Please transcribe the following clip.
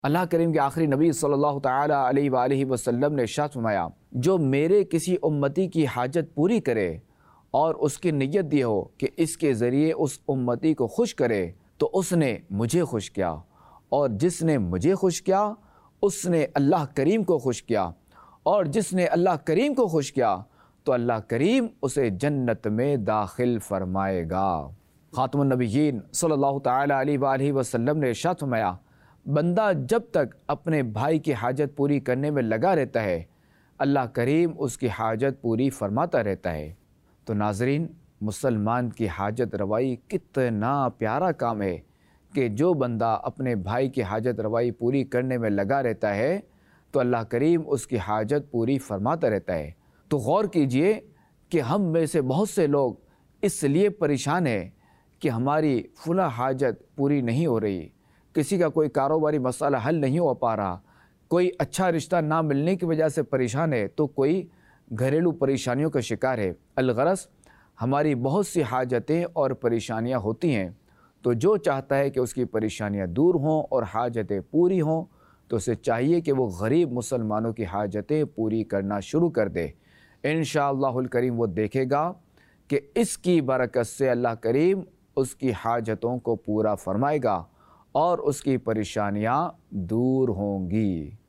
اللہ کریم کے آخری نبی صلی اللہ تعالیٰ علیہ وآلہ وسلم نے ارشاد فرمایا، جو میرے کسی امتی کی حاجت پوری کرے اور اس کی نیت یہ ہو کہ اس کے ذریعے اس امتی کو خوش کرے تو اس نے مجھے خوش کیا، اور جس نے مجھے خوش کیا اس نے اللہ کریم کو خوش کیا، اور جس نے اللہ کریم کو خوش کیا تو اللہ کریم اسے جنت میں داخل فرمائے گا۔ خاتم النبیین صلی اللہ تعالیٰ علیہ وآلہ وسلم نے ارشاد فرمایا، بندہ جب تک اپنے بھائی کی حاجت پوری کرنے میں لگا رہتا ہے اللہ کریم اس کی حاجت پوری فرماتا رہتا ہے۔ تو ناظرین، مسلمان کی حاجت روائی کتنا پیارا کام ہے کہ جو بندہ اپنے بھائی کی حاجت روائی پوری کرنے میں لگا رہتا ہے تو اللہ کریم اس کی حاجت پوری فرماتا رہتا ہے۔ تو غور کیجئے کہ ہم میں سے بہت سے لوگ اس لیے پریشان ہیں کہ ہماری فلاں حاجت پوری نہیں ہو رہی، کسی کا کوئی کاروباری مسئلہ حل نہیں ہو پا رہا، کوئی اچھا رشتہ نہ ملنے کی وجہ سے پریشان ہے، تو کوئی گھریلو پریشانیوں کا شکار ہے۔ الغرض ہماری بہت سی حاجتیں اور پریشانیاں ہوتی ہیں، تو جو چاہتا ہے کہ اس کی پریشانیاں دور ہوں اور حاجتیں پوری ہوں تو اسے چاہیے کہ وہ غریب مسلمانوں کی حاجتیں پوری کرنا شروع کر دے۔ انشاءاللہ الکریم وہ دیکھے گا کہ اس کی برکت سے اللہ کریم اس کی حاجتوں کو پورا فرمائے گا اور اس کی پریشانیاں دور ہوں گی۔